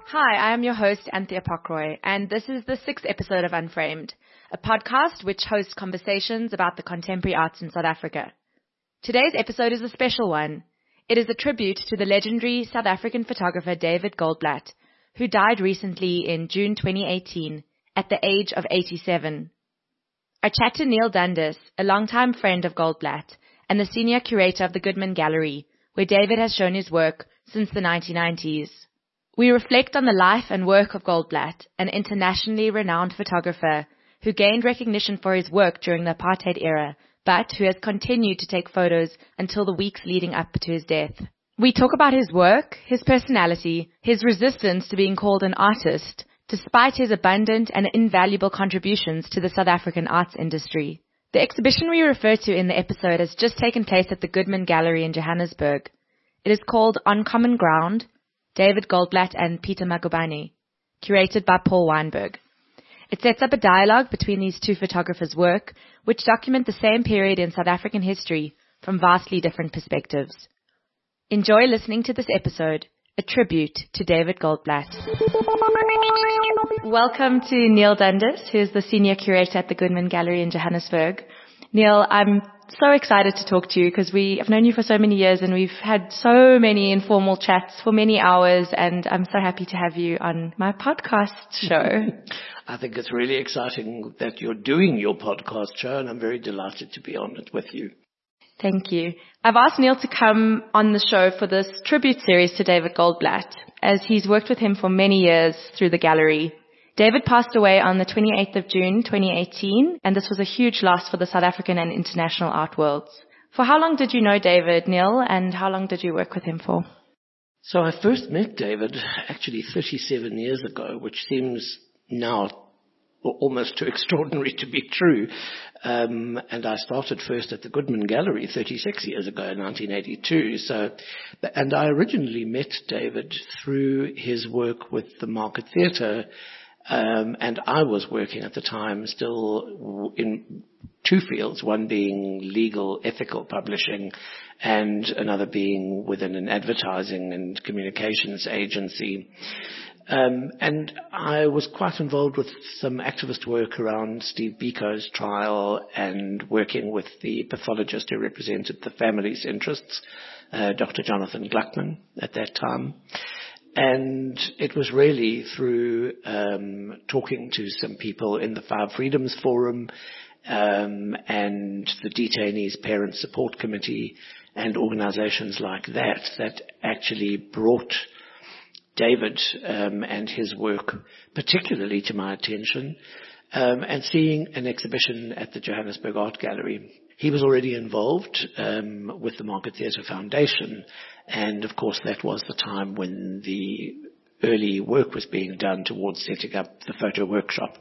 Hi, I am your host, Anthea Pockroy, and this is the 6th episode of Unframed, a podcast which hosts conversations about the contemporary arts in South Africa. Today's episode is a special one. It is a tribute to the legendary South African photographer David Goldblatt, who died recently in June 2018 at the age of 87. I chat to Neil Dundas, a longtime friend of Goldblatt and the senior curator of the Goodman Gallery, where David has shown his work since the 1990s. We reflect on the life and work of Goldblatt, an internationally renowned photographer who gained recognition for his work during the apartheid era, but who has continued to take photos until the weeks leading up to his death. We talk about his work, his personality, his resistance to being called an artist, despite his abundant and invaluable contributions to the South African arts industry. The exhibition we refer to in the episode has just taken place at the Goodman Gallery in Johannesburg. It is called On Common Ground, David Goldblatt and Peter Magubane, curated by Paul Weinberg. It sets up a dialogue between these two photographers' work, which document the same period in South African history from vastly different perspectives. Enjoy listening to this episode, a tribute to David Goldblatt. Welcome to Neil Dundas, who is the senior curator at the Goodman Gallery in Johannesburg. Neil, I'm so excited to talk to you because I've known you for so many years and we've had so many informal chats for many hours, and I'm so happy to have you on my podcast show. I think it's really exciting that you're doing your podcast show, and I'm very delighted to be on it with you. Thank you. I've asked Neil to come on the show for this tribute series to David Goldblatt, as he's worked with him for many years through the gallery. David passed away on the 28th of June 2018, and this was a huge loss for the South African and international art worlds. For how long did you know David, Neil, and how long did you work with him for? So I first met David actually 37 years ago, which seems now almost too extraordinary to be true. And I started first at the Goodman Gallery 36 years ago in 1982. And I originally met David through his work with the Market Theatre. And I was working at the time still in two fields, one being legal, ethical publishing, and another being within an advertising and communications agency. And I was quite involved with some activist work around Steve Biko's trial and working with the pathologist who represented the family's interests, Dr. Jonathan Gluckman at that time. And it was really through talking to some people in the Five Freedoms Forum and the Detainees Parent Support Committee and organizations like that actually brought David and his work particularly to my attention, and seeing an exhibition at the Johannesburg Art Gallery. He was already involved with the Market Theatre Foundation, and of course that was the time when the early work was being done towards setting up the photo workshop.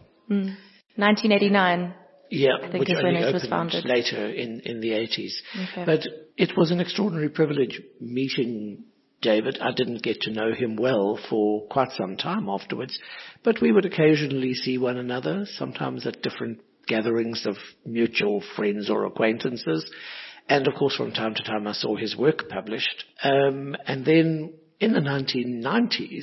1989. Yeah, I think which is only when it was opened founded. later in the 80s. Okay. But it was an extraordinary privilege meeting David. I didn't get to know him well for quite some time afterwards, but we would occasionally see one another, sometimes at different gatherings of mutual friends or acquaintances. And of course, from time to time, I saw his work published. And then in the 1990s,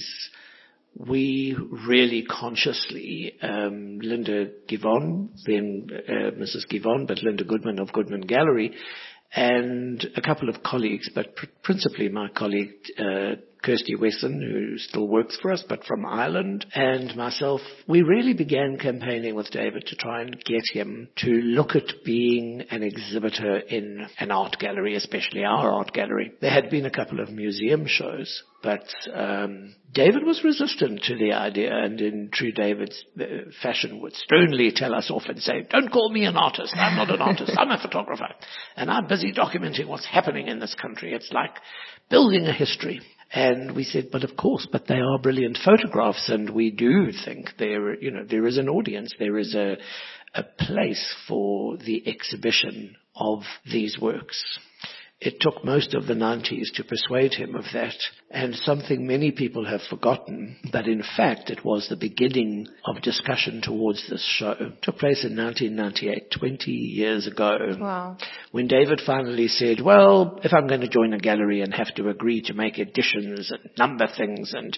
we really consciously, Linda Givon, then Mrs. Givon, but Linda Goodman of Goodman Gallery, and a couple of colleagues, but principally my colleague Kirsty Wesson, who still works for us, but from Ireland, and myself, we really began campaigning with David to try and get him to look at being an exhibitor in an art gallery, especially our art gallery. There had been a couple of museum shows, but David was resistant to the idea, and in true David's fashion would sternly tell us off and say, "Don't call me an artist. I'm not an artist. I'm a photographer. And I'm busy documenting what's happening in this country. It's like building a history." And we said, but of course, but they are brilliant photographs, and we do think there is an audience, there is a place for the exhibition of these works. It took most of the 90s to persuade him of that, and something many people have forgotten, that in fact it was the beginning of discussion towards this show. It took place in 1998, 20 years ago. Wow. When David finally said, well, if I'm going to join a gallery and have to agree to make editions and number things and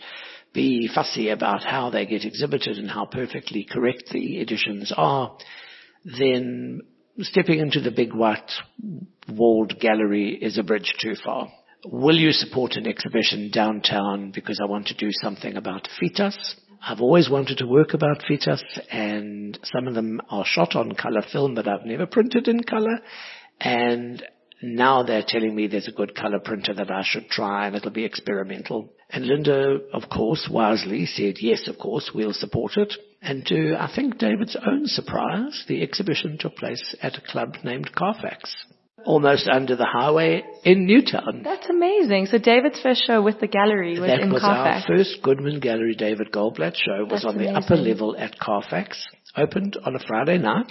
be fussy about how they get exhibited and how perfectly correct the editions are, then stepping into the big white walled gallery is a bridge too far. Will you support an exhibition downtown because I want to do something about fetus? I've always wanted to work about fetus, and some of them are shot on color film, but I've never printed in color. And now they're telling me there's a good color printer that I should try, and it'll be experimental. And Linda, of course, wisely said, yes, of course, we'll support it. And to, I think, David's own surprise, the exhibition took place at a club named Carfax, almost under the highway in Newtown. That's amazing. So David's first show with the gallery was in Carfax. That was our first Goodman Gallery David Goldblatt show. Was on the upper level at Carfax. Opened on a Friday night.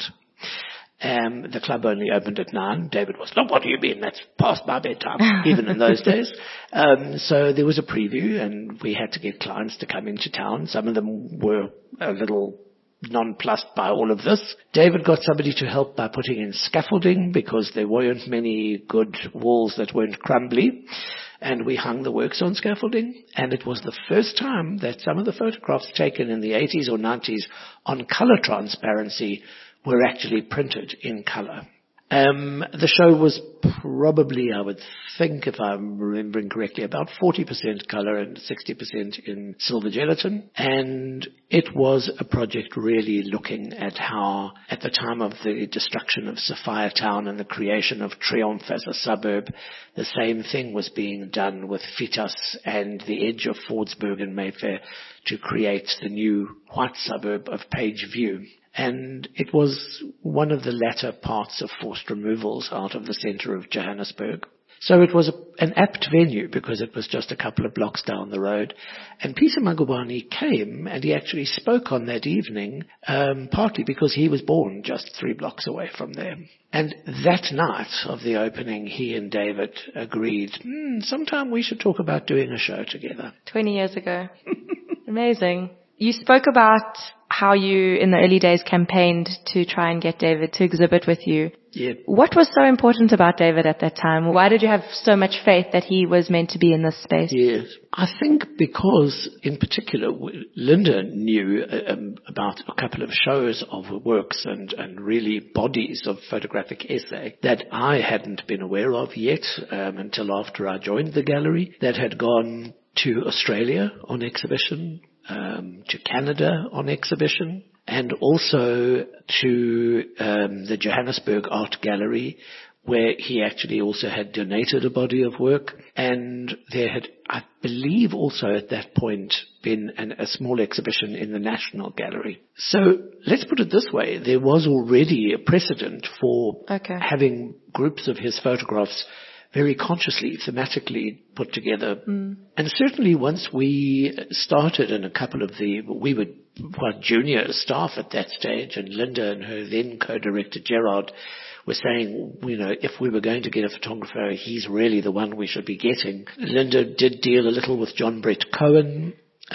The club only opened at 9. David was, look, what do you mean? That's past my bedtime, even in those days. So there was a preview, and we had to get clients to come into town. Some of them were a little nonplussed by all of this. David got somebody to help by putting in scaffolding because there weren't many good walls that weren't crumbly. And we hung the works on scaffolding. And it was the first time that some of the photographs taken in the 80s or 90s on color transparency were actually printed in color. The show was probably, I would think, if I'm remembering correctly, about 40% color and 60% in silver gelatin. And it was a project really looking at how, at the time of the destruction of Sophiatown and the creation of Triumph as a suburb, the same thing was being done with Fetus and the edge of Fordsburg and Mayfair to create the new white suburb of Page View. And it was one of the latter parts of forced removals out of the center of Johannesburg. So it was an apt venue because it was just a couple of blocks down the road. And Peter Magubane came, and he actually spoke on that evening, partly because he was born just 3 blocks away from there. And that night of the opening, he and David agreed, sometime we should talk about doing a show together. 20 years ago. Amazing. You spoke about how you, in the early days, campaigned to try and get David to exhibit with you. Yeah. What was so important about David at that time? Why did you have so much faith that he was meant to be in this space? Yes. I think because, in particular, Linda knew about a couple of shows of works and really bodies of photographic essay that I hadn't been aware of yet until after I joined the gallery, that had gone to Australia on exhibition, to Canada on exhibition, and also to the Johannesburg Art Gallery, where he actually also had donated a body of work. And there had, I believe, also at that point been a small exhibition in the National Gallery. So let's put it this way. There was already a precedent for having groups of his photographs very consciously, thematically put together. And certainly once we started in a couple of we were quite junior staff at that stage, and Linda and her then co-director Gerard were saying, if we were going to get a photographer, he's really the one we should be getting. Linda did deal a little with John Brett Cohen.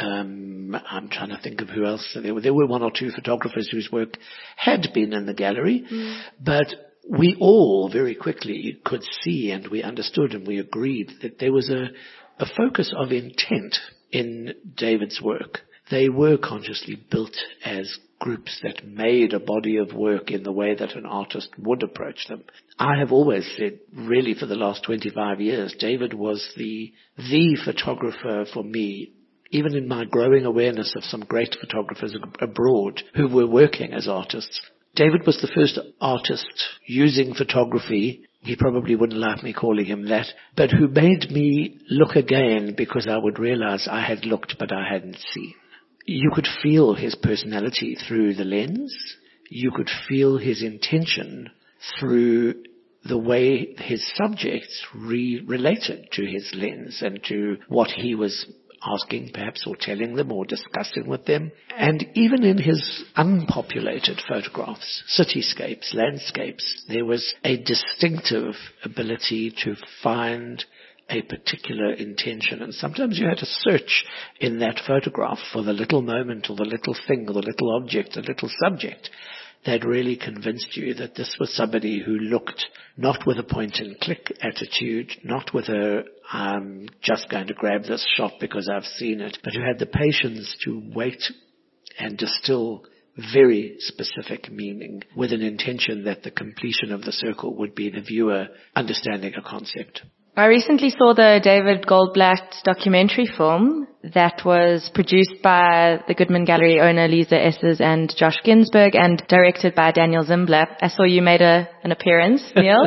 I'm trying to think of who else. There were 1 or 2 photographers whose work had been in the gallery, but we all very quickly could see, and we understood and we agreed that there was a focus of intent in David's work. They were consciously built as groups that made a body of work in the way that an artist would approach them. I have always said, really for the last 25 years, David was the photographer for me, even in my growing awareness of some great photographers abroad who were working as artists. David was the first artist using photography, he probably wouldn't like me calling him that, but who made me look again because I would realize I had looked but I hadn't seen. You could feel his personality through the lens. You could feel his intention through the way his subjects related to his lens and to what he was asking perhaps or telling them or discussing with them. And even in his unpopulated photographs, cityscapes, landscapes, there was a distinctive ability to find a particular intention. And sometimes you had to search in that photograph for the little moment or the little thing or the little object, the little subject that really convinced you that this was somebody who looked not with a point-and-click attitude, not with a just going to grab this shot because I've seen it, but who had the patience to wait and distill very specific meaning with an intention that the completion of the circle would be the viewer understanding a concept. I recently saw the David Goldblatt documentary film that was produced by the Goodman Gallery owner Lisa Esses and Josh Ginsberg and directed by Daniel Zimbler. I saw you made an appearance, Neil.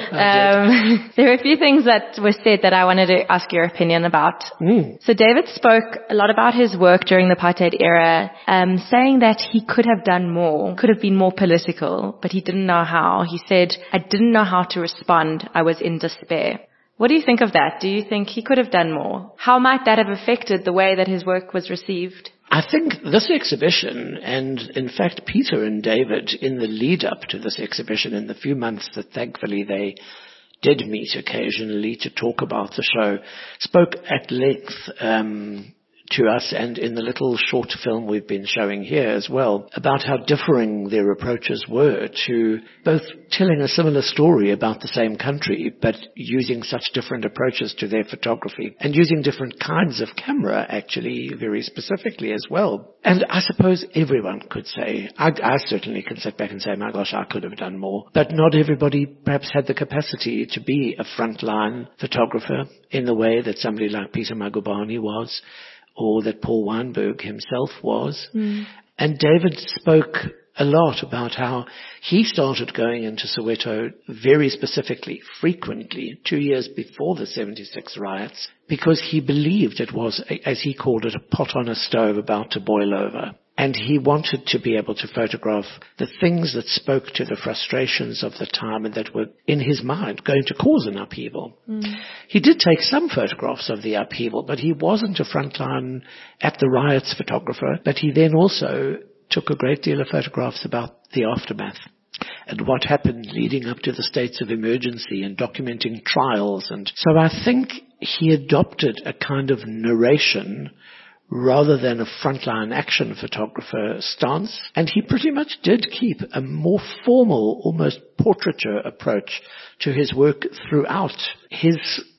There are a few things that were said that I wanted to ask your opinion about. So David spoke a lot about his work during the apartheid era, saying that he could have done more, could have been more political, but he didn't know how. He said, "I didn't know how to respond. I was in despair." What do you think of that? Do you think he could have done more? How might that have affected the way that his work was received? I think this exhibition, and in fact Peter and David, in the lead up to this exhibition, in the few months that thankfully they did meet occasionally to talk about the show, spoke at length to us, and in the little short film we've been showing here as well, about how differing their approaches were to both telling a similar story about the same country, but using such different approaches to their photography, and using different kinds of camera, actually, very specifically as well. And I suppose everyone could say, I certainly can sit back and say, my gosh, I could have done more. But not everybody perhaps had the capacity to be a frontline photographer in the way that somebody like Peter Magubane was, or that Paul Weinberg himself was. And David spoke a lot about how he started going into Soweto very specifically, frequently, 2 years before the 76 riots, because he believed it was, as he called it, a pot on a stove about to boil over. And he wanted to be able to photograph the things that spoke to the frustrations of the time and that were, in his mind, going to cause an upheaval. He did take some photographs of the upheaval, but he wasn't a frontline at the riots photographer. But he then also took a great deal of photographs about the aftermath and what happened leading up to the states of emergency and documenting trials. And so I think he adopted a kind of narration rather than a frontline action photographer stance. And he pretty much did keep a more formal, almost portraiture approach to his work throughout. His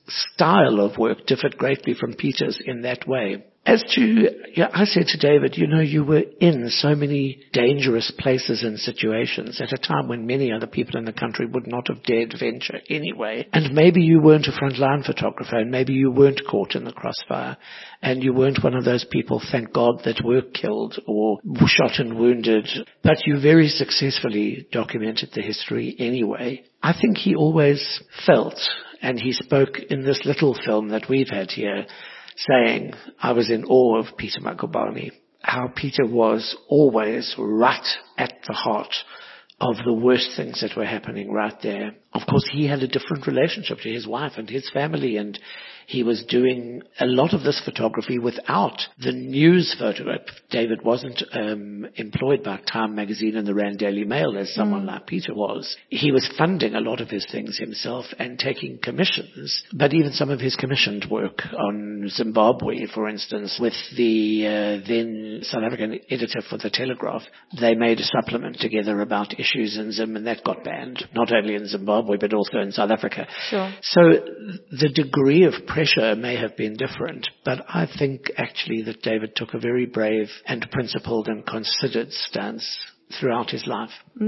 style of work differed greatly from Peter's in that way. As to, I said to David, you were in so many dangerous places and situations at a time when many other people in the country would not have dared venture anyway. And maybe you weren't a frontline photographer, and maybe you weren't caught in the crossfire, and you weren't one of those people, thank God, that were killed or shot and wounded, but you very successfully documented the history anyway. I think he always felt, and he spoke in this little film that we've had here, saying, I was in awe of Peter Magubane, how Peter was always right at the heart of the worst things that were happening right there. Of course, he had a different relationship to his wife and his family, and he was doing a lot of this photography without the news photograph. David wasn't employed by Time magazine and the Rand Daily Mail as someone like Peter was. He was funding a lot of his things himself and taking commissions, but even some of his commissioned work on Zimbabwe, for instance, with the then South African editor for The Telegraph, they made a supplement together about issues in Zim, and that got banned, not only in Zimbabwe but also in South Africa. Sure. So the degree of pressure may have been different, but I think actually that David took a very brave and principled and considered stance throughout his life.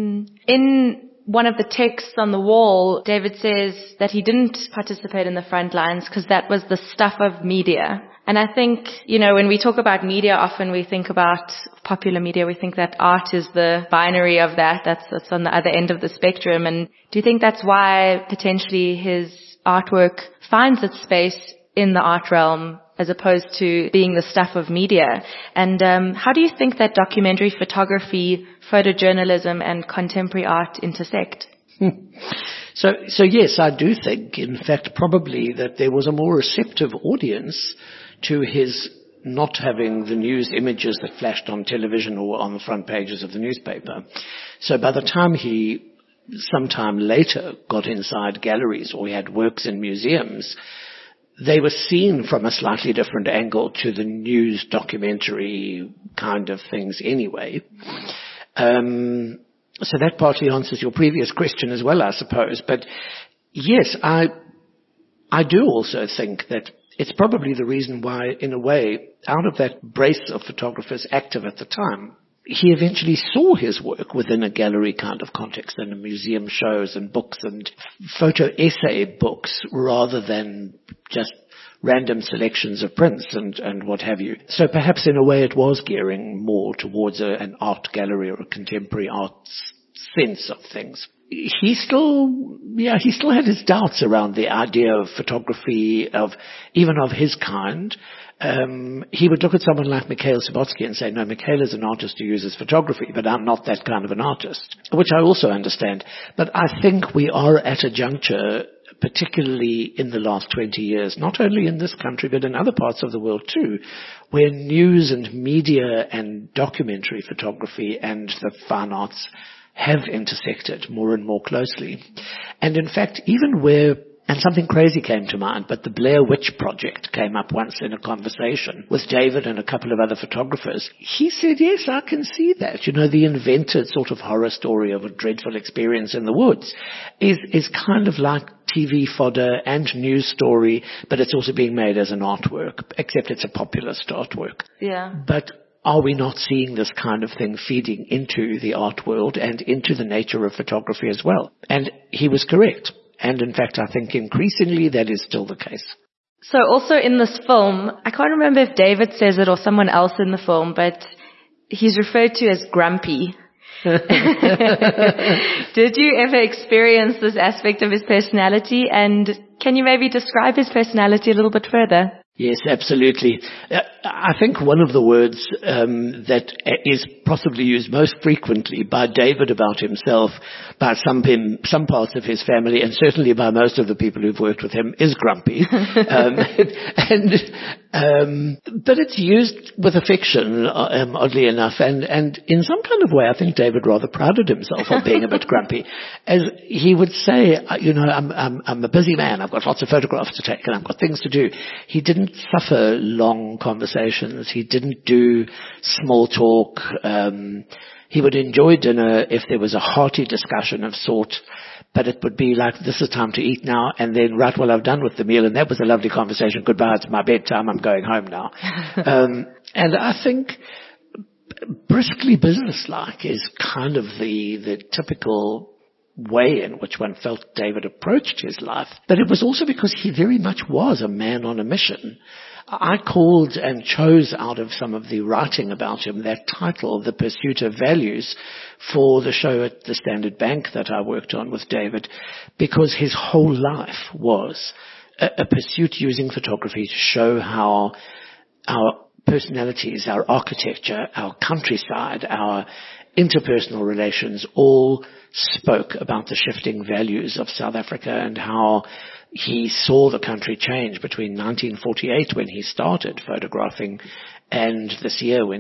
In one of the texts on the wall, David says that he didn't participate in the front lines because that was the stuff of media. And I think, when we talk about media, often we think about popular media, we think that art is the binary of that. That's on the other end of the spectrum. And do you think that's why potentially his artwork finds its space in the art realm as opposed to being the stuff of media? And how do you think that documentary photography, photojournalism, and contemporary art intersect? So yes, I do think, in fact, probably that there was a more receptive audience to his not having the news images that flashed on television or on the front pages of the newspaper. So by the time he sometime later got inside galleries or he had works in museums, they were seen from a slightly different angle to the news documentary kind of things anyway. So that partly answers your previous question as well, I suppose. But yes, I do also think that it's probably the reason why, in a way, out of that brace of photographers active at the time, he eventually saw his work within a gallery kind of context and museum shows and books and photo essay books rather than just random selections of prints and what have you. So perhaps in a way it was gearing more towards an art gallery or a contemporary arts sense of things. He still had his doubts around the idea of photography, even of his kind. He would look at someone like Mikhail Subotsky and say, no, Mikhail is an artist who uses photography, but I'm not that kind of an artist, which I also understand. But I think we are at a juncture, particularly in the last 20 years, not only in this country, but in other parts of the world too, where news and media and documentary photography and the fine arts have intersected more and more closely. And in fact, even where, and something crazy came to mind, but the Blair Witch Project came up once in a conversation with David and a couple of other photographers. He said, yes, I can see that. You know, the invented sort of horror story of a dreadful experience in the woods is kind of like TV fodder and news story, but it's also being made as an artwork, except it's a populist artwork. Yeah. But are we not seeing this kind of thing feeding into the art world and into the nature of photography as well? And he was correct. And in fact, I think increasingly that is still the case. So also in this film, I can't remember if David says it or someone else in the film, but he's referred to as grumpy. Did you ever experience this aspect of his personality? And can you maybe describe his personality a little bit further? Yes, absolutely. I think one of the words that is possibly used most frequently by David about himself, by some parts of his family, and certainly by most of the people who've worked with him, is grumpy. But it's used with affection, oddly enough, and in some kind of way, I think David rather prided himself on being a bit grumpy. As he would say, you know, I'm a busy man. I've got lots of photographs to take, and I've got things to do. He didn't suffer long conversations. He didn't do small talk. He would enjoy dinner if there was a hearty discussion of sort, but it would be like, this is time to eat now, and then, right, well, I've done with the meal, and that was a lovely conversation. Goodbye, it's my bedtime, I'm going home now. And I think briskly businesslike is kind of the typical way in which one felt David approached his life. But it was also because he very much was a man on a mission. I called and chose out of some of the writing about him that title, The Pursuit of Values, for the show at the Standard Bank that I worked on with David, because his whole life was a pursuit using photography to show how our personalities, our architecture, our countryside, our interpersonal relations all spoke about the shifting values of South Africa and how he saw the country change between 1948 when he started photographing and this year when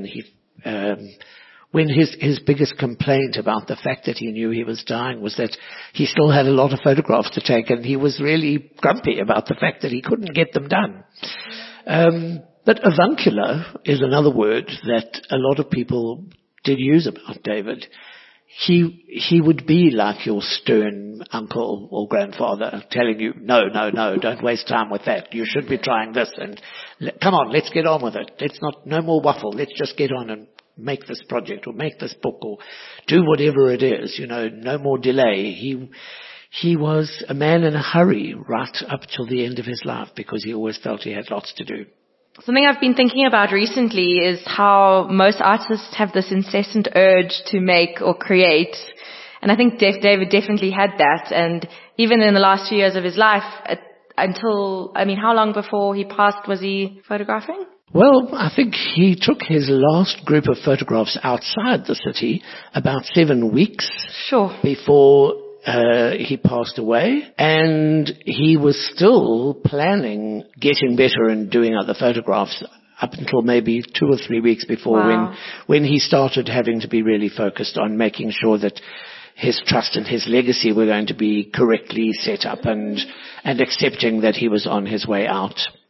his biggest complaint about the fact that he knew he was dying was that he still had a lot of photographs to take, and he was really grumpy about the fact that he couldn't get them done. But avuncular is another word that a lot of people did use about David. He would be like your stern uncle or grandfather telling you, no, don't waste time with that. You should be trying this, and come on, let's get on with it. No more waffle. Let's just get on and make this project or make this book or do whatever it is, no more delay. He was a man in a hurry right up till the end of his life because he always felt he had lots to do. Something I've been thinking about recently is how most artists have this incessant urge to make or create. And I think David definitely had that. And even in the last few years of his life, how long before he passed was he photographing? Well, I think he took his last group of photographs outside the city about 7 weeks before he passed away, and he was still planning getting better and doing other photographs up until maybe 2 or 3 weeks before when he started having to be really focused on making sure that his trust and his legacy were going to be correctly set up and accepting that he was on his way out.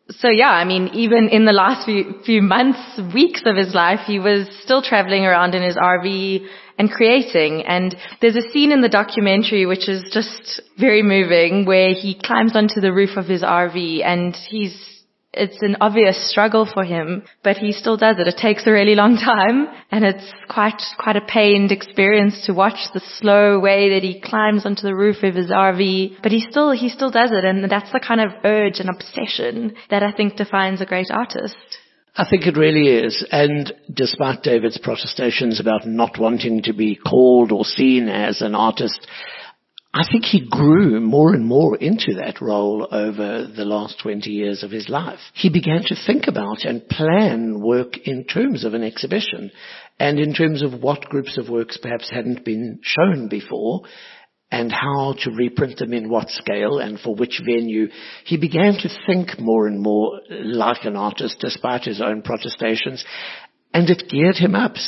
So yeah, I mean, even in the last few months, weeks of his life, he was still traveling around in his RV and creating. And there's a scene in the documentary which is just very moving, where he climbs onto the roof of his RV, and it's an obvious struggle for him, but he still does it. It takes a really long time, and it's quite a pained experience to watch the slow way that he climbs onto the roof of his RV, but he still does it, and that's the kind of urge and obsession that I think defines a great artist. I think it really is. And despite David's protestations about not wanting to be called or seen as an artist, I think he grew more and more into that role over the last 20 years of his life. He began to think about and plan work in terms of an exhibition and in terms of what groups of works perhaps hadn't been shown before and how to reprint them in what scale and for which venue. He began to think more and more like an artist despite his own protestations, and it geared him up.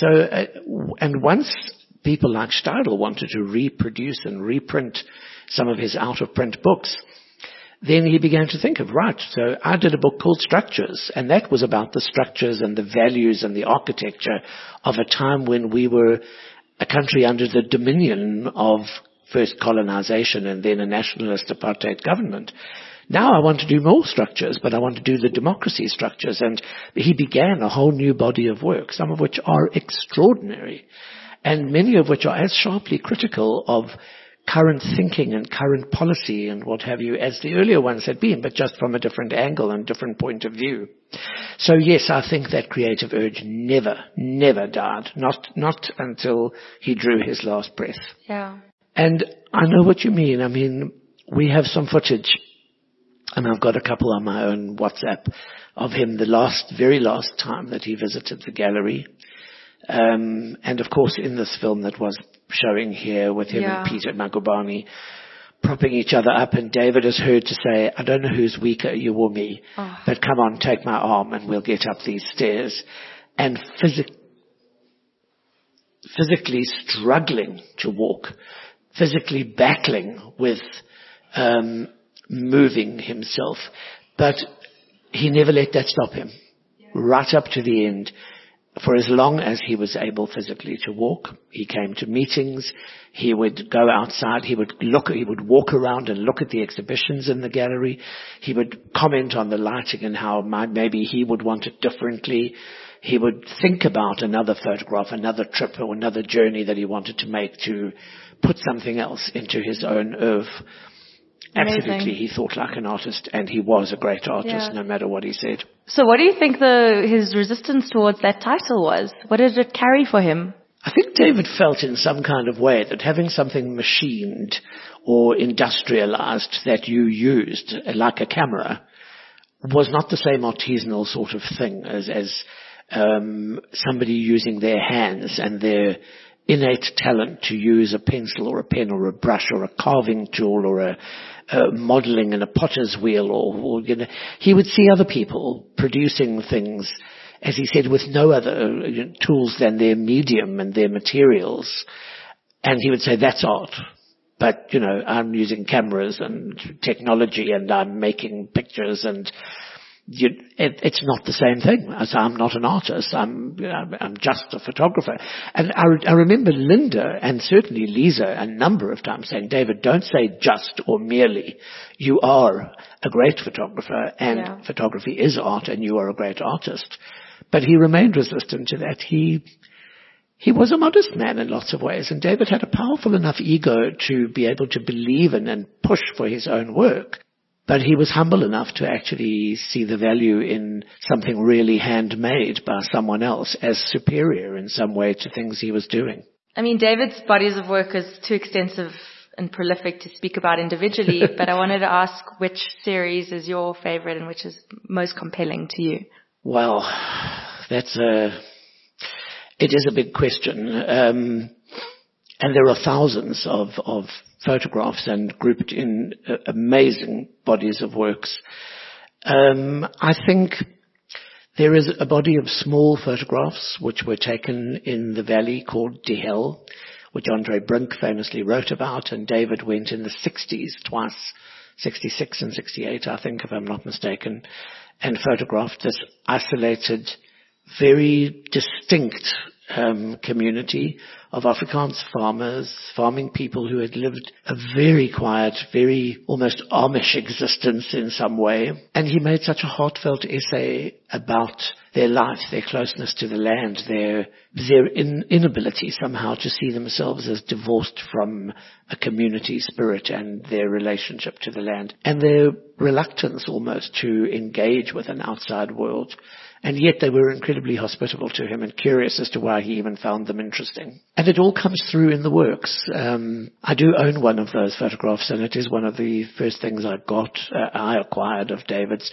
And once people like Steidl wanted to reproduce and reprint some of his out-of-print books, then he began to think of, right, so I did a book called Structures, and that was about the structures and the values and the architecture of a time when we were a country under the dominion of first colonization and then a nationalist apartheid government. Now I want to do more structures, but I want to do the democracy structures. And he began a whole new body of work, some of which are extraordinary, and many of which are as sharply critical of current thinking and current policy and what have you as the earlier ones had been, but just from a different angle and different point of view. So yes, I think that creative urge never died, not until he drew his last breath. Yeah. And I know what you mean. I mean, we have some footage, and I've got a couple on my own WhatsApp of him the very last time that he visited the gallery. And of course in this film that was showing here with him and Peter Magubane propping each other up, and David is heard to say, I don't know who's weaker, you or me, but come on, take my arm and we'll get up these stairs. And physically struggling to walk, physically battling with moving himself. But he never let that stop him. Right up to the end. For as long as he was able physically to walk, he came to meetings, he would go outside, he would walk around and look at the exhibitions in the gallery, he would comment on the lighting and how maybe he would want it differently. He would think about another photograph, another trip or another journey that he wanted to make to put something else into his own oeuvre. Amazing. Absolutely, he thought like an artist, and he was a great artist, no matter what he said. So what do you think his resistance towards that title was? What did it carry for him? I think David felt in some kind of way that having something machined or industrialized that you used, like a camera, was not the same artisanal sort of thing as somebody using their hands and their innate talent to use a pencil or a pen or a brush or a carving tool or a modeling and a potter's wheel or he would see other people producing things, as he said, with no other tools than their medium and their materials. And he would say, that's art. But, I'm using cameras and technology and I'm making pictures and it's not the same thing. As I'm not an artist. I'm just a photographer. And I remember Linda and certainly Lisa a number of times saying, David, don't say just or merely. You are a great photographer and photography is art and you are a great artist. But he remained resistant to that. He was a modest man in lots of ways, and David had a powerful enough ego to be able to believe in and push for his own work. But he was humble enough to actually see the value in something really handmade by someone else as superior in some way to things he was doing. I mean, David's bodies of work is too extensive and prolific to speak about individually, but I wanted to ask which series is your favorite and which is most compelling to you? Well, it is a big question. And there are thousands of photographs and grouped in amazing bodies of works. I think there is a body of small photographs which were taken in the valley called Die Hel, which Andre Brink famously wrote about, and David went in the 60s twice, 66 and 68, I think, if I'm not mistaken, and photographed this isolated, very distinct community of Afrikaans farmers, farming people who had lived a very quiet, very almost Amish existence in some way. And he made such a heartfelt essay about their life, their closeness to the land, their inability somehow to see themselves as divorced from a community spirit and their relationship to the land, and their reluctance almost to engage with an outside world. And yet they were incredibly hospitable to him and curious as to why he even found them interesting. And it all comes through in the works. I do own one of those photographs, and it is one of the first things I acquired of David's.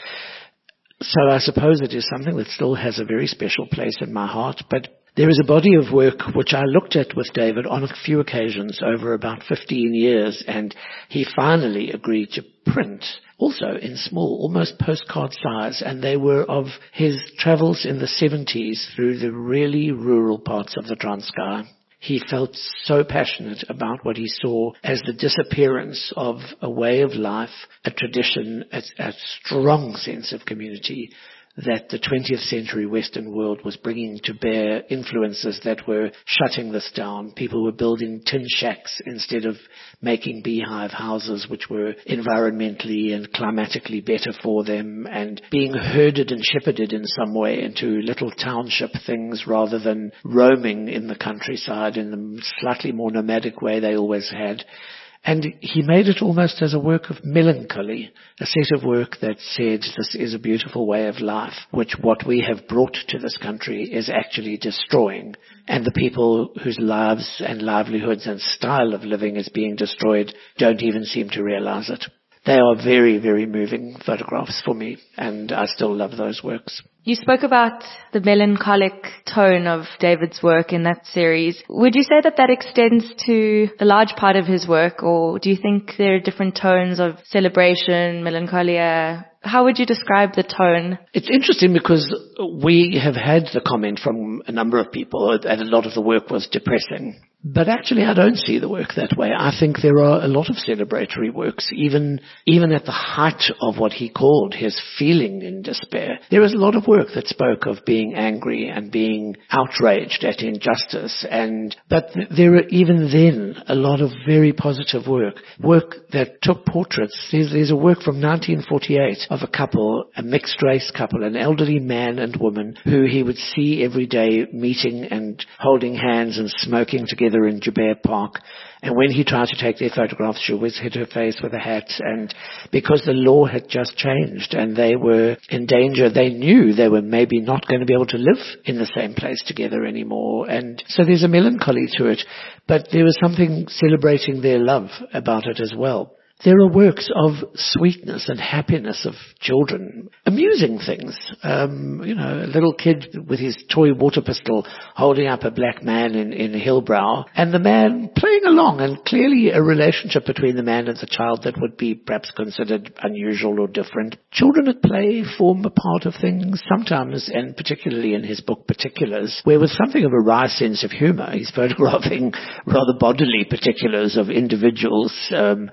So I suppose it is something that still has a very special place in my heart. But there is a body of work which I looked at with David on a few occasions over about 15 years, and he finally agreed to print, also in small, almost postcard size, and they were of his travels in the 70s through the really rural parts of the Transkei. He felt so passionate about what he saw as the disappearance of a way of life, a tradition, a strong sense of community that the 20th century Western world was bringing to bear, influences that were shutting this down. People were building tin shacks instead of making beehive houses, which were environmentally and climatically better for them, and being herded and shepherded in some way into little township things rather than roaming in the countryside in the slightly more nomadic way they always had. And he made it almost as a work of melancholy, a set of work that said this is a beautiful way of life, which what we have brought to this country is actually destroying. And the people whose lives and livelihoods and style of living is being destroyed don't even seem to realize it. They are very, very moving photographs for me, and I still love those works. You spoke about the melancholic tone of David's work in that series. Would you say that that extends to a large part of his work, or do you think there are different tones of celebration, melancholia? How would you describe the tone? It's interesting because we have had the comment from a number of people that a lot of the work was depressing. But actually I don't see the work that way. I think there are a lot of celebratory works, even at the height of what he called his feeling in despair. There is a lot of work that spoke of being angry and being outraged at injustice, but there are even then a lot of very positive work that took portraits. There's a work from 1948 of a couple, a mixed race couple, an elderly man and woman who he would see every day meeting and holding hands and smoking together in Joubert Park. And when he tried to take their photographs, she always hit her face with a hat. And because the law had just changed and they were in danger, they knew they were maybe not going to be able to live in the same place together anymore. And so there's a melancholy to it, but there was something celebrating their love about it as well. There are works of sweetness and happiness of children, amusing things. A little kid with his toy water pistol holding up a black man in Hillbrow, and the man playing along, and clearly a relationship between the man and the child that would be perhaps considered unusual or different. Children at play form a part of things sometimes, and particularly in his book Particulars, where with something of a wry sense of humor, he's photographing rather bodily particulars of individuals,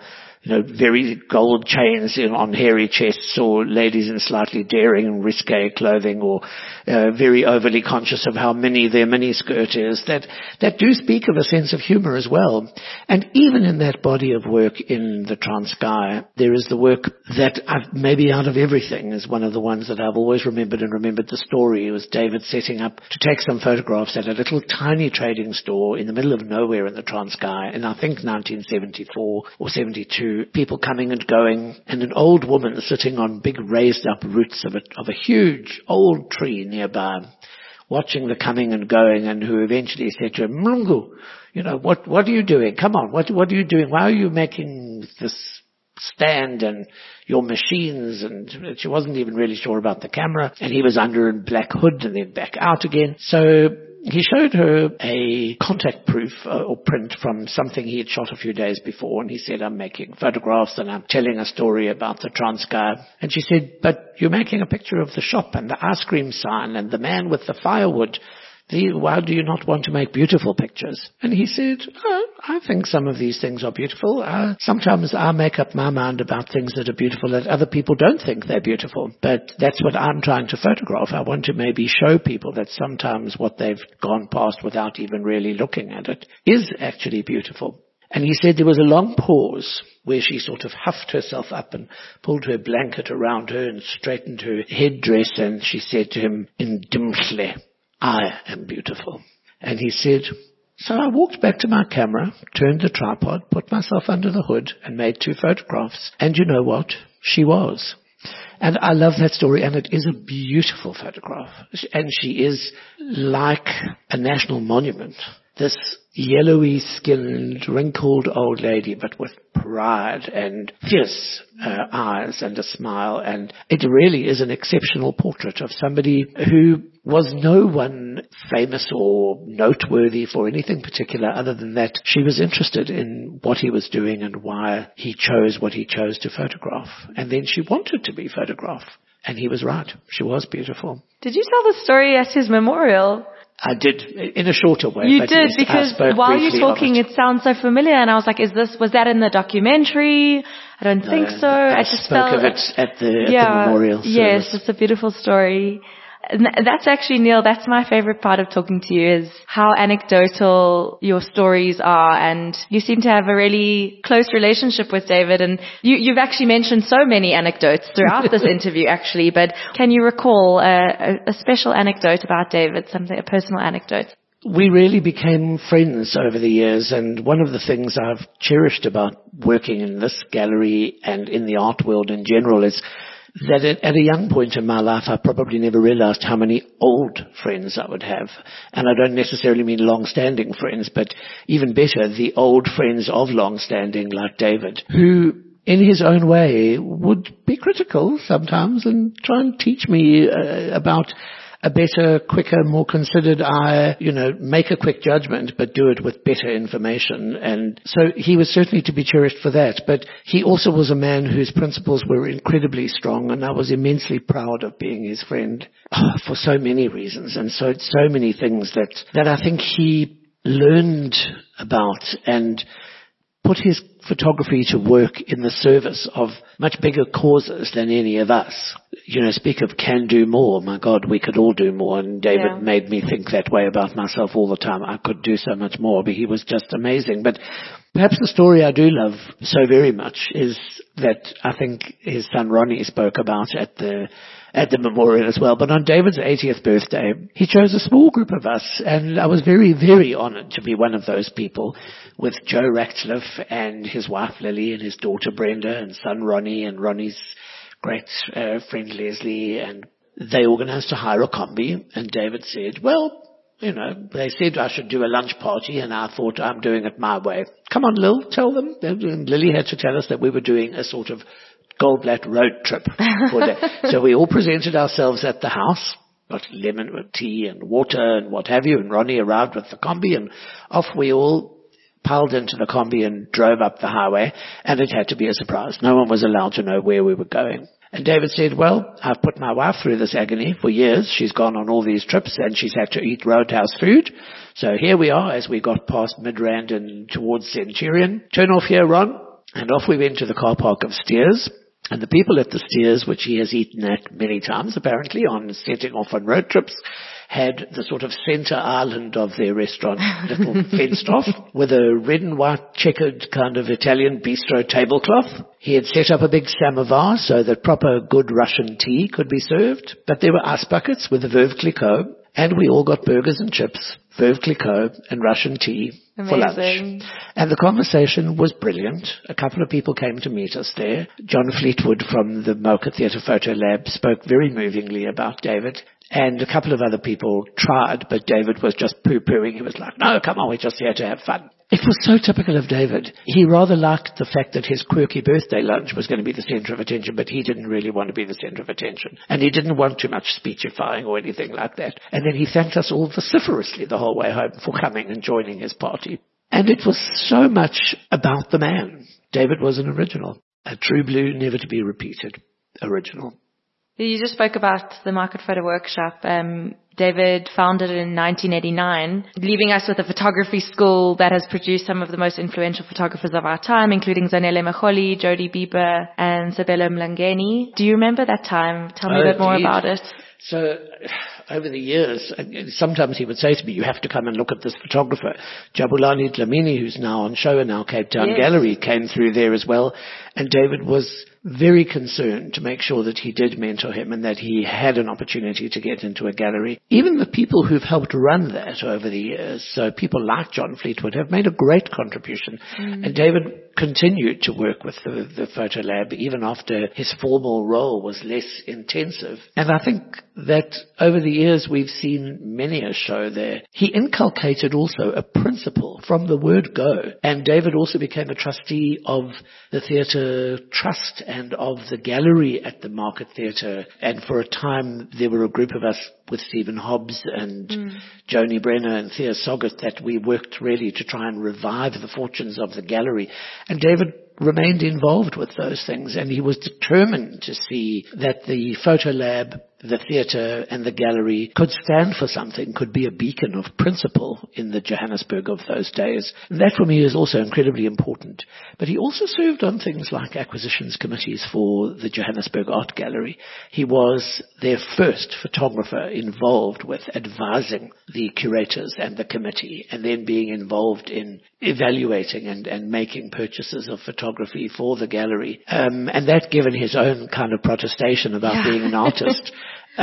very gold chains on hairy chests, or ladies in slightly daring and risque clothing, or very overly conscious of how mini their miniskirt is, that do speak of a sense of humor as well. And even in that body of work in the Transkei, there is the work that maybe out of everything is one of the ones that I've always remembered the story. It was David setting up to take some photographs at a little tiny trading store in the middle of nowhere in the Transkei in I think 1974 or 72. People coming and going, and an old woman sitting on big raised up roots of a huge old tree nearby, watching the coming and going, and who eventually said to him, "Mlungu, what are you doing? Come on, what are you doing? Why are you making this stand and your machines?" And she wasn't even really sure about the camera, and he was under a black hood and then back out again. So he showed her a contact proof or print from something he had shot a few days before, and he said, "I'm making photographs and I'm telling a story about the Transkei." And she said, "But you're making a picture of the shop and the ice cream sign and the man with the firewood. Why do you not want to make beautiful pictures? And he said, I think some of these things are beautiful. Sometimes I make up my mind about things that are beautiful that other people don't think they're beautiful. But that's what I'm trying to photograph. I want to maybe show people that sometimes what they've gone past without even really looking at it is actually beautiful. And he said there was a long pause where she sort of huffed herself up and pulled her blanket around her and straightened her headdress, and she said to him indignantly, I am beautiful. And he said, so I walked back to my camera, turned the tripod, put myself under the hood and made 2 photographs. And you know what? She was. And I love that story, and it is a beautiful photograph. And she is like a national monument. This yellowy skinned, wrinkled old lady, but with pride and fierce eyes and a smile. And it really is an exceptional portrait of somebody who was no one famous or noteworthy for anything particular other than that she was interested in what he was doing and why he chose what he chose to photograph. And then she wanted to be photographed. And he was right. She was beautiful. Did you tell the story at his memorial? I did, in a shorter way. You did, because while you're talking, it sounds so familiar, and I was like, was that in the documentary? I don't think so. I just spoke of it at the memorial service. Yes, it's a beautiful story. And that's actually, Neil, that's my favorite part of talking to you, is how anecdotal your stories are. And you seem to have a really close relationship with David. And you've actually mentioned so many anecdotes throughout this interview, actually. But can you recall a special anecdote about David, a personal anecdote? We really became friends over the years, and one of the things I've cherished about working in this gallery and in the art world in general is that at a young point in my life, I probably never realized how many old friends I would have. And I don't necessarily mean long-standing friends, but even better, the old friends of long-standing like David, who in his own way would be critical sometimes and try and teach me about a better, quicker, more considered eye, make a quick judgment, but do it with better information. And so he was certainly to be cherished for that. But he also was a man whose principles were incredibly strong, and I was immensely proud of being his friend for so many reasons and so many things that I think he learned about and put his photography to work in the service of much bigger causes than any of us. Speak of can do more. My God, we could all do more. And David made me think that way about myself all the time. I could do so much more, but he was just amazing. But perhaps the story I do love so very much is that I think his son Ronnie spoke about at the memorial as well. But on David's 80th birthday, he chose a small group of us, and I was very, very honored to be one of those people, with Joe Ratcliffe and his wife Lily and his daughter Brenda and son Ronnie and Ronnie's great friend Leslie. And they organized to hire a combi, and David said, well, they said I should do a lunch party, and I thought, I'm doing it my way. Come on, Lil, tell them. And Lily had to tell us that we were doing a sort of Goldblatt road trip for that. So we all presented ourselves at the house, got lemon with tea and water and what have you, and Ronnie arrived with the combi, and off we all piled into the combi and drove up the highway, and it had to be a surprise. No one was allowed to know where we were going. And David said, well, I've put my wife through this agony for years. She's gone on all these trips and she's had to eat roadhouse food. So here we are as we got past Midrand and towards Centurion. Turn off here, Ron. And off we went to the car park of Steers. And the people at the Steers, which he has eaten at many times apparently on setting off on road trips, had the sort of center island of their restaurant, little fenced off, with a red and white checkered kind of Italian bistro tablecloth. He had set up a big samovar so that proper good Russian tea could be served. But there were ice buckets with a Veuve Clicquot, and we all got burgers and chips, Veuve Clicquot and Russian tea. Amazing. For lunch. And the conversation was brilliant. A couple of people came to meet us there. John Fleetwood from the Mocha Theatre Photo Lab spoke very movingly about David. And a couple of other people tried, but David was just poo-pooing. He was like, no, come on, we're just here to have fun. It was so typical of David. He rather liked the fact that his quirky birthday lunch was going to be the center of attention, but he didn't really want to be the center of attention. And he didn't want too much speechifying or anything like that. And then he thanked us all vociferously the whole way home for coming and joining his party. And it was so much about the man. David was an original. A true blue, never to be repeated original. You just spoke about the Market Photo Workshop. David founded it in 1989, leaving us with a photography school that has produced some of the most influential photographers of our time, including Zanele Macholi, Jody Bieber, and Sabelo Mlangeni. Do you remember that time? Tell me a bit more about it. So over the years, sometimes he would say to me, you have to come and look at this photographer. Jabulani Dlamini, who's now on show in our Cape Town Gallery, came through there as well. And David was very concerned to make sure that he did mentor him and that he had an opportunity to get into a gallery. Even the people who've helped run that over the years, so people like John Fleetwood, have made a great contribution. And David continued to work with the Photo Lab even after his formal role was less intensive. And I think that over the years we've seen many a show there. He inculcated also a principle from the word go. And David also became a trustee of the Theatre Trust and of the gallery at the Market Theatre. And for a time there were a group of us with Stephen Hobbs and Joni Brenner and Thea Soggett that we worked really to try and revive the fortunes of the gallery. And David remained involved with those things, and he was determined to see that the Photo Lab, the theatre and the gallery could stand for something, could be a beacon of principle in the Johannesburg of those days. And that for me is also incredibly important. But he also served on things like acquisitions committees for the Johannesburg Art Gallery. He was their first photographer involved with advising the curators and the committee, and then being involved in evaluating and making purchases of photography for the gallery. And that, given his own kind of protestation about being an artist,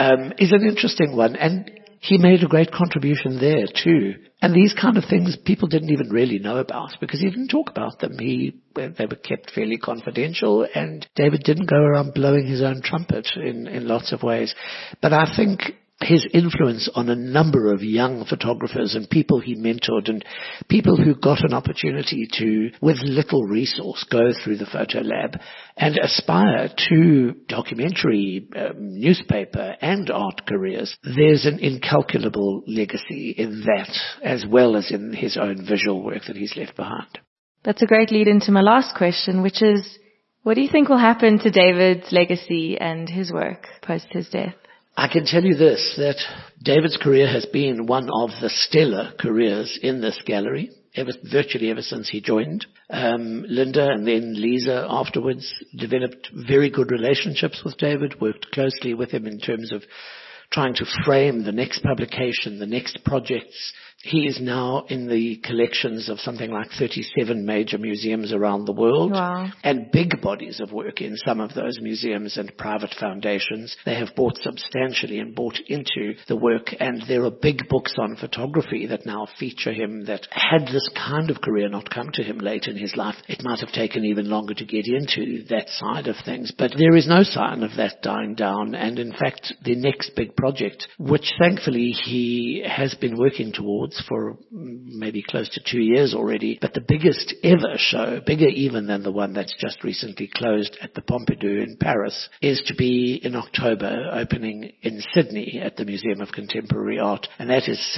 is an interesting one. And he made a great contribution there too. And these kind of things people didn't even really know about because he didn't talk about them. They were kept fairly confidential, and David didn't go around blowing his own trumpet in lots of ways. But I think his influence on a number of young photographers and people he mentored and people who got an opportunity to, with little resource, go through the Photo Lab and aspire to documentary, newspaper and art careers. There's an incalculable legacy in that, as well as in his own visual work that he's left behind. That's a great lead into my last question, which is, what do you think will happen to David's legacy and his work post his death? I can tell you this, that David's career has been one of the stellar careers in this gallery, virtually ever since he joined. Linda and then Lisa afterwards developed very good relationships with David, worked closely with him in terms of trying to frame the next publication, the next projects. He is now in the collections of something like 37 major museums around the world. Wow. And big bodies of work in some of those museums and private foundations. They have bought substantially and bought into the work, and there are big books on photography that now feature him that, had this kind of career not come to him late in his life, it might have taken even longer to get into that side of things. But there is no sign of that dying down, and in fact the next big project, which thankfully he has been working towards for maybe close to 2 years already, but the biggest ever show, bigger even than the one that's just recently closed at the Pompidou in Paris, is to be in October, opening in Sydney at the Museum of Contemporary Art, and that is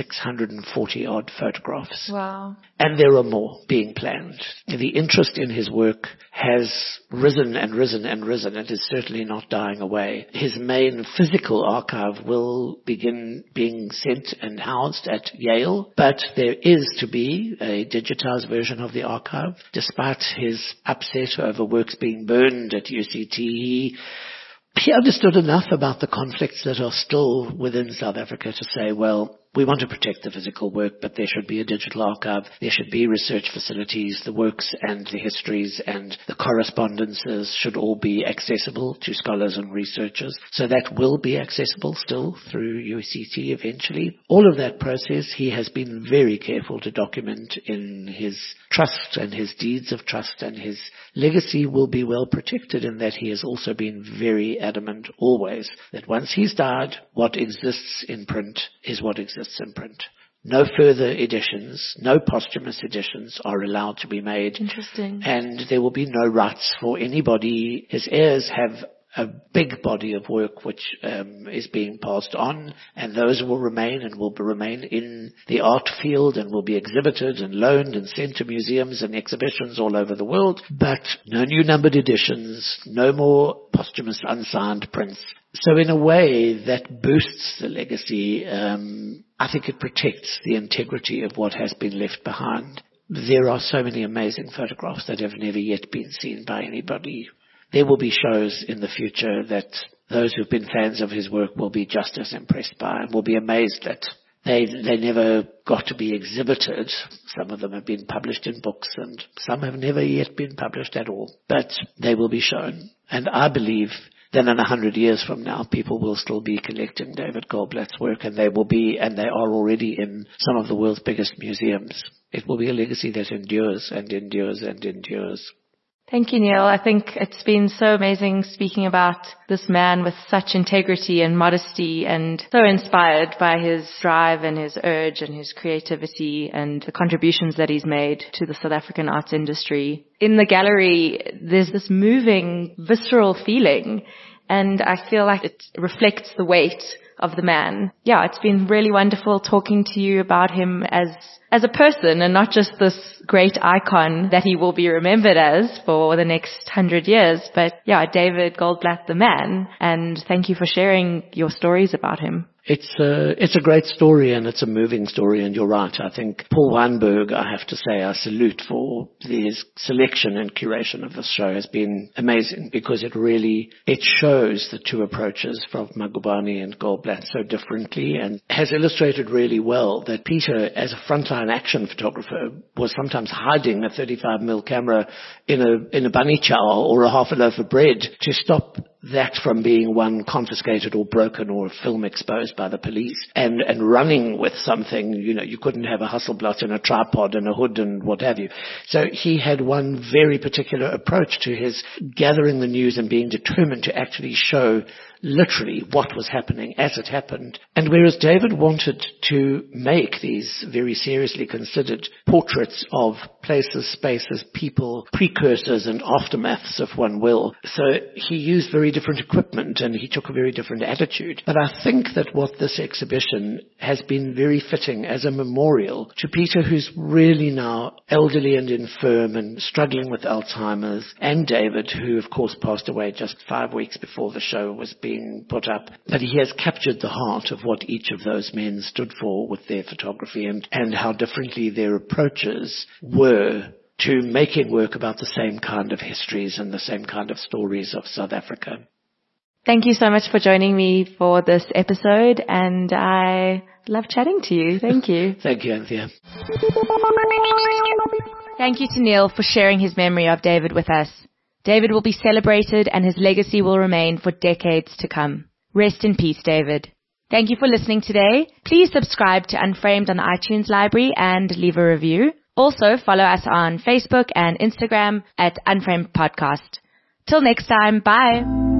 640 odd photographs. Wow. And there are more being planned. The interest in his work has risen and risen and risen, and is certainly not dying away. His main physical archive will begin being sent and housed at Yale, but there is to be a digitized version of the archive. Despite his upset over works being burned at UCT, he understood enough about the conflicts that are still within South Africa to say, well, we want to protect the physical work, but there should be a digital archive. There should be research facilities. The works and the histories and the correspondences should all be accessible to scholars and researchers. So that will be accessible still through UCT eventually. All of that process he has been very careful to document in his trust and his deeds of trust, and his legacy will be well protected in that he has also been very adamant always that once he's died, what exists in print is what exists in print. No further editions, no posthumous editions are allowed to be made. Interesting. And there will be no rights for anybody. His heirs have a big body of work which is being passed on, and those will remain and will remain in the art field and will be exhibited and loaned and sent to museums and exhibitions all over the world. But no new numbered editions, no more posthumous unsigned prints. So in a way that boosts the legacy. I think it protects the integrity of what has been left behind. There are so many amazing photographs that have never yet been seen by anybody. There will be shows in the future that those who've been fans of his work will be just as impressed by and will be amazed that they never got to be exhibited. Some of them have been published in books and some have never yet been published at all. But they will be shown. And I believe that in 100 years from now, people will still be collecting David Goldblatt's work, and they are already in some of the world's biggest museums. It will be a legacy that endures and endures and endures. Thank you, Neil. I think it's been so amazing speaking about this man with such integrity and modesty, and so inspired by his drive and his urge and his creativity and the contributions that he's made to the South African arts industry. In the gallery, there's this moving, visceral feeling, and I feel like it reflects the weight of the man. Yeah, it's been really wonderful talking to you about him as a person and not just this great icon that he will be remembered as for the next 100 years. But yeah, David Goldblatt, the man. And thank you for sharing your stories about him. It's a great story and it's a moving story, and you're right. I think Paul Weinberg, I have to say, I salute for his selection and curation of this show has been amazing, because it shows the two approaches from Magubane and Goldblatt so differently, and has illustrated really well that Peter, as a frontline action photographer, was sometimes hiding a 35mm camera in a bunny chow or a half a loaf of bread to stop that from being one confiscated or broken or a film exposed by the police, and running with something. You couldn't have a Hasselblad and a tripod and a hood and what have you. So he had one very particular approach to his gathering the news and being determined to actually show literally what was happening as it happened. And whereas David wanted to make these very seriously considered portraits of places, spaces, people, precursors and aftermaths, if one will, so he used very different equipment and he took a very different attitude. But I think that what this exhibition has been very fitting as a memorial to Peter, who's really now elderly and infirm and struggling with Alzheimer's, and David, who of course passed away just 5 weeks before the show was being put up. But he has captured the heart of what each of those men stood for with their photography, and how differently their approaches were to making work about the same kind of histories and the same kind of stories of South Africa. Thank you so much for joining me for this episode, and I love chatting to you. Thank you. Thank you, Anthea. Thank you to Neil for sharing his memory of David with us. David will be celebrated and his legacy will remain for decades to come. Rest in peace, David. Thank you for listening today. Please subscribe to Unframed on the iTunes library and leave a review. Also, follow us on Facebook and Instagram at Unframed Podcast. Till next time, bye.